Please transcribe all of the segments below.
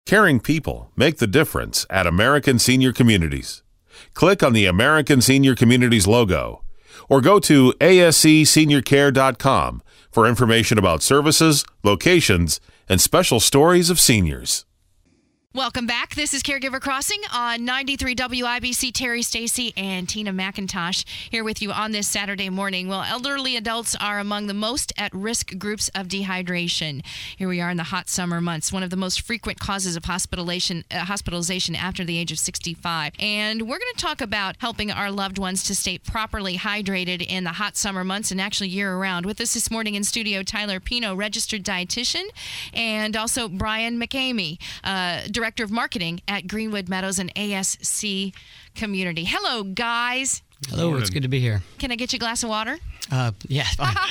Caring people make the difference at American Senior Communities. Click on the American Senior Communities logo or go to ascseniorcare.com for information about services, locations, and special stories of seniors. Welcome back. This is Caregiver Crossing on 93 WIBC. Terry Stacy and Tina McIntosh here with you on this Saturday morning. Well, elderly adults are among the most at-risk groups of dehydration. Here we are in the hot summer months, one of the most frequent causes of hospitalization after the age of 65. And we're going to talk about helping our loved ones to stay properly hydrated in the hot summer months and actually year-round. With us this morning in studio, Tyler Pino, registered dietitian, and also Brian McCamey, Director of Marketing at Greenwood Meadows and ASC Community. Hello, guys. Hello, it's good to be here. Can I get you a glass of water? Yeah. See what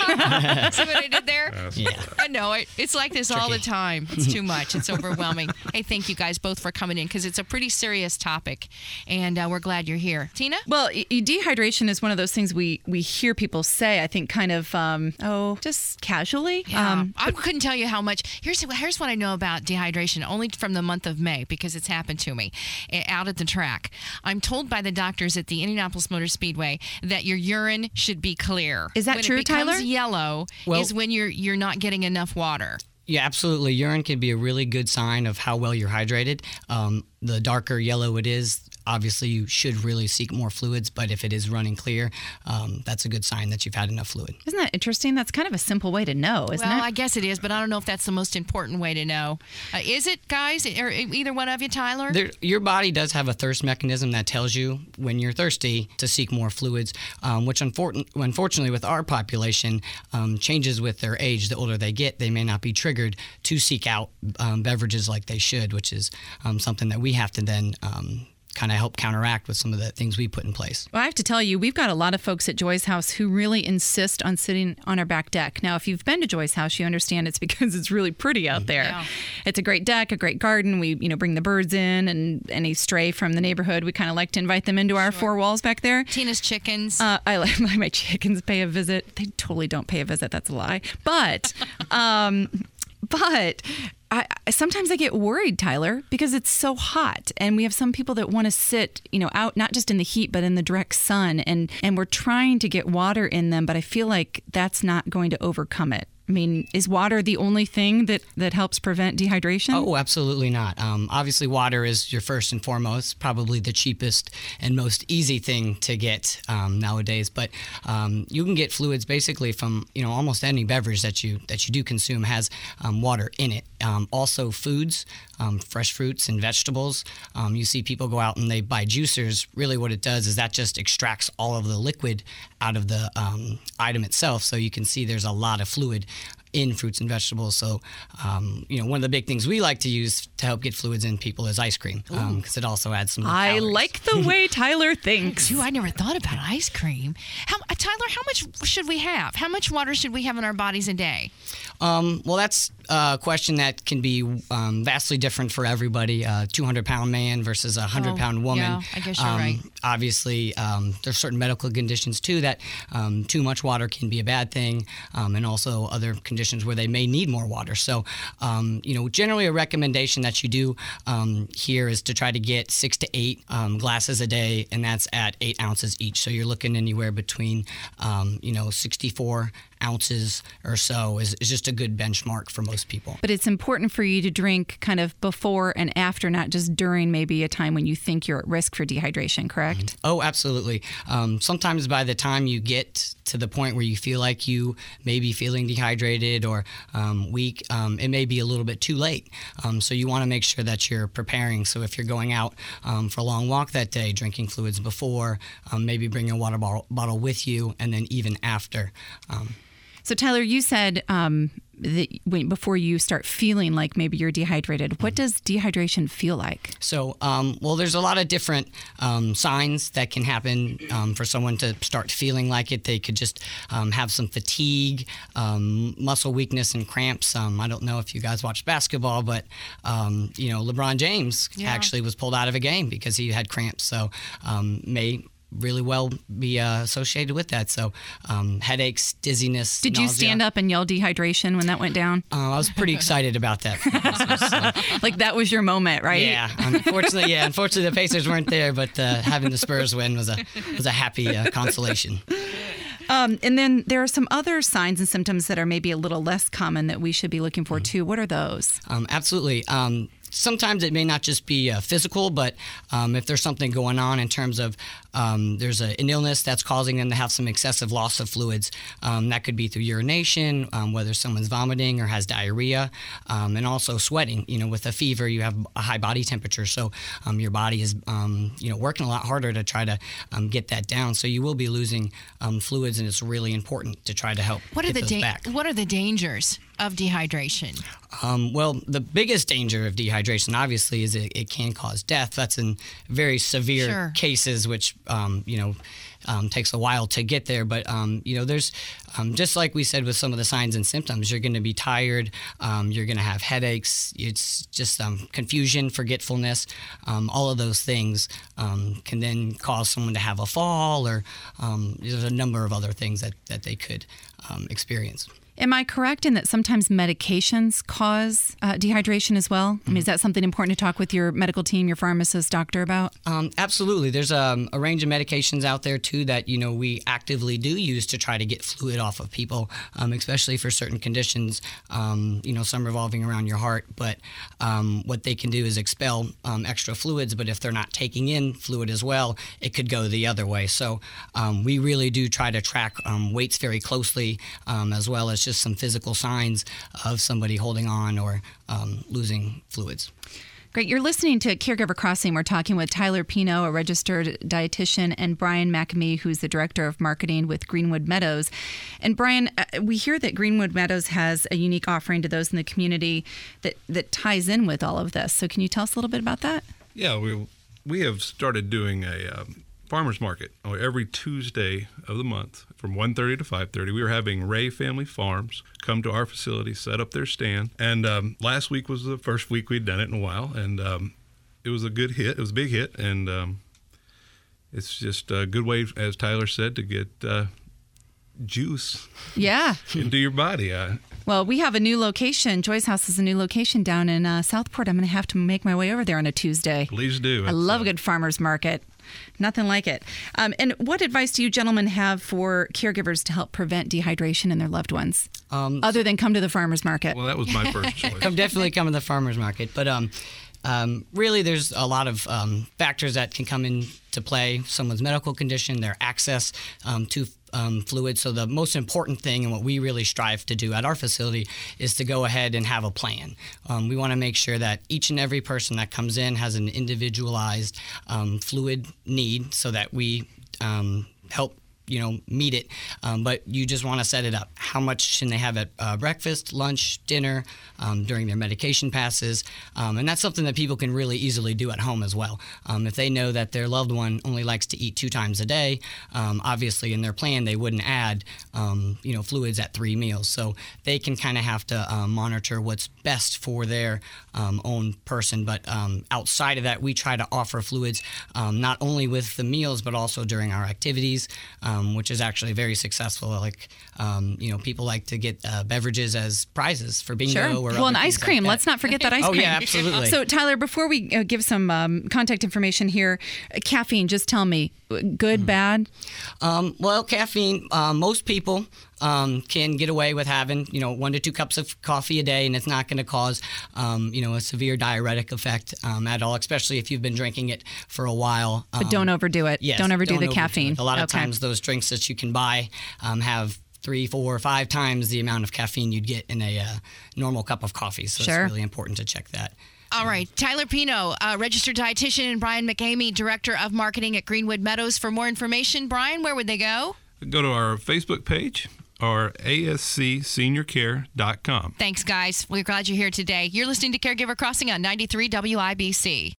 I did there? Yeah. I know. It's like this all the time. It's too much. It's overwhelming. Hey, thank you guys both for coming in because it's a pretty serious topic, and we're glad you're here. Tina? Well, dehydration is one of those things we hear people say, I think, kind of, just casually. Yeah. I couldn't tell you how much. Here's what I know about dehydration, only from the month of May, because it's happened to me out at the track. I'm told by the doctors at the Indianapolis Motor Speedway that your urine should be clear. Is that true, Tyler? When it becomes yellow is when you're not getting enough water. Yeah, absolutely. Urine can be a really good sign of how well you're hydrated. The darker yellow it is, obviously you should really seek more fluids, but if it is running clear, that's a good sign that you've had enough fluid. Isn't that interesting? That's kind of a simple way to know, isn't it? Well, I guess it is, but I don't know if that's the most important way to know. Is it, guys? Or either one of you, Tyler? Your body does have a thirst mechanism that tells you when you're thirsty to seek more fluids, which unfortunately with our population changes with their age. The older they get, they may not be triggered to seek out beverages like they should, which is something that we have to then kind of help counteract with some of the things we put in place. Well, I have to tell you, we've got a lot of folks at Joy's house who really insist on sitting on our back deck. Now, if you've been to Joy's house, you understand it's because it's really pretty out there. Yeah. It's a great deck, a great garden. We, bring the birds in, and any stray from the neighborhood, we kind of like to invite them into our four walls back there. Tina's chickens. I let my chickens pay a visit. They totally don't pay a visit. That's a lie. But sometimes I get worried, Tyler, because it's so hot, and we have some people that want to sit, out not just in the heat but in the direct sun, and we're trying to get water in them, but I feel like that's not going to overcome it. I mean, is water the only thing that helps prevent dehydration? Oh, absolutely not. Obviously, water is your first and foremost, probably the cheapest and most easy thing to get nowadays. But you can get fluids basically from almost any beverage that you do consume has water in it. Also, foods, fresh fruits and vegetables. You see people go out and they buy juicers. Really, what it does is that just extracts all of the liquid out of the item itself. So you can see there's a lot of fluid in fruits and vegetables. So, one of the big things we like to use to help get fluids in people is ice cream, because it also adds some I calories. like the way Tyler thinks. I never thought about ice cream. Tyler, how much should we have? How much water should we have in our bodies a day? Well, that's a question that can be vastly different for everybody. 200-pound man versus a 100-pound woman. Yeah, I guess you're right. Obviously, there's certain medical conditions, too, that too much water can be a bad thing, and also other conditions where they may need more water. So, generally a recommendation that you do here is to try to get 6 to 8 glasses a day, and that's at 8 ounces each. So you're looking anywhere between, 64 ounces or so is just a good benchmark for most people. But it's important for you to drink kind of before and after, not just during maybe a time when you think you're at risk for dehydration, correct? Mm-hmm. Oh, absolutely. Sometimes by the time you get to the point where you feel like you may be feeling dehydrated or weak, it may be a little bit too late. So you want to make sure that you're preparing. So if you're going out for a long walk that day, drinking fluids before, maybe bring a water bottle with you, and then even after. So Tyler, you said before you start feeling like maybe you're dehydrated, what does dehydration feel like? So, there's a lot of different signs that can happen for someone to start feeling like it. They could just have some fatigue, muscle weakness, and cramps. I don't know if you guys watch basketball, but LeBron James actually was pulled out of a game because he had cramps. So may really well be associated with that. So headaches, dizziness. Did you nausea. stand up and yell dehydration when that went down? I was pretty excited about that. Like that was your moment, right? Yeah, unfortunately the Pacers weren't there, but having the Spurs win was a happy consolation. And then there are some other signs and symptoms that are maybe a little less common that we should be looking for too. What are those? Absolutely. Sometimes it may not just be physical, but if there's something going on in terms of there's an illness that's causing them to have some excessive loss of fluids, that could be through urination, whether someone's vomiting or has diarrhea, and also sweating. With a fever, you have a high body temperature, so your body is working a lot harder to try to get that down. So you will be losing fluids, and it's really important to try to help get those back. What are the dangers of dehydration? Well, the biggest danger of dehydration, obviously, is it can cause death. That's in very severe cases, which takes a while to get there. But there's just like we said with some of the signs and symptoms, you're going to be tired. You're going to have headaches. It's just confusion, forgetfulness. All of those things can then cause someone to have a fall, or there's a number of other things that they could experience. Am I correct in that sometimes medications cause dehydration as well? I mean, is that something important to talk with your medical team, your pharmacist, doctor about? Absolutely. There's a range of medications out there, too, that, we actively do use to try to get fluid off of people, especially for certain conditions, some revolving around your heart. But what they can do is expel extra fluids, but if they're not taking in fluid as well, it could go the other way. So we really do try to track weights very closely, as well as just some physical signs of somebody holding on or losing fluids. Great. You're listening to Caregiver Crossing. We're talking with Tyler Pino, a registered dietitian, and Brian McAmee, who's the director of marketing with Greenwood Meadows. And Brian, we hear that Greenwood Meadows has a unique offering to those in the community that ties in with all of this. So can you tell us a little bit about that? Yeah, we have started doing a farmers market every Tuesday of the month from 1:30 to 5:30. We were having Ray Family Farms come to our facility, set up their stand. And last week was the first week we'd done it in a while. And it was a good hit. It was a big hit. And it's just a good way, as Tyler said, to get juice into your body. Well, we have a new location. Joy's House is a new location down in Southport. I'm going to have to make my way over there on a Tuesday. Please do. I love a good farmer's market. Nothing like it. And what advice do you gentlemen have for caregivers to help prevent dehydration in their loved ones, other than come to the farmer's market? Well, that was my first choice. Definitely come to the farmer's market. But really, there's a lot of factors that can come into play. Someone's medical condition, their access to fluid. So the most important thing, and what we really strive to do at our facility, is to go ahead and have a plan. We want to make sure that each and every person that comes in has an individualized fluid need, so that we help meet it, but you just want to set it up. How much can they have at breakfast, lunch, dinner, during their medication passes? And that's something that people can really easily do at home as well. If they know that their loved one only likes to eat 2 times a day, obviously in their plan they wouldn't add fluids at 3 meals. So they can kind of have to monitor what's best for their own person. But outside of that, we try to offer fluids not only with the meals, but also during our activities, which is actually very successful. Like, people like to get beverages as prizes for bingo. Sure. Or well, an ice cream. Let's not forget that ice cream. Oh, yeah, absolutely. So, Tyler, before we give some contact information here, caffeine, just tell me, good, bad? Well, caffeine, most people can get away with having, 1 to 2 cups of coffee a day, and it's not going to cause, a severe diuretic effect at all, especially if you've been drinking it for a while. But don't overdo it. Yes, don't overdo the caffeine. A lot of times those drinks that you can buy have 3, 4, 5 times the amount of caffeine you'd get in a normal cup of coffee. So It's really important to check that. All right. Tyler Pino, registered dietitian, and Brian McAmee, director of marketing at Greenwood Meadows. For more information, Brian, where would they go? Go to our Facebook page or ascseniorcare.com. Thanks, guys. We're glad you're here today. You're listening to Caregiver Crossing on 93 WIBC.